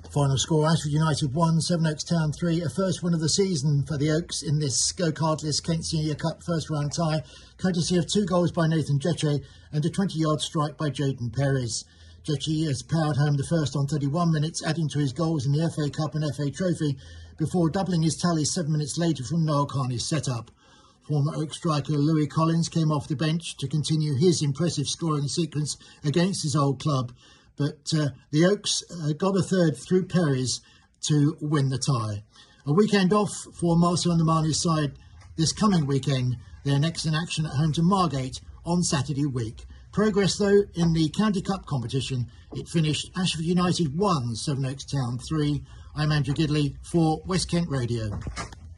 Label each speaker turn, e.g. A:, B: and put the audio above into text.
A: Final score, Ashford United 1, Sevenoaks Town 3, a first win of the season for the Oaks in this go-kartless Kent Senior Cup first round tie, courtesy of 2 goals by Nathan Jeche and a 20-yard strike by Jaden Perez. Jeche has powered home the first on 31 minutes, adding to his goals in the FA Cup and FA Trophy, before doubling his tally 7 minutes later from Noel Carney's setup. Former Oak striker Louis Collins came off the bench to continue his impressive scoring sequence against his old club, but the Oaks got a third through Perez to win the tie. A weekend off for Marcel Ndamani's side this coming weekend. They're next in action at home to Margate on Saturday week. Progress, though, in the County Cup competition. It finished Ashford United 1, Sevenoaks Town 3. I'm Andrew Gidley for West Kent Radio.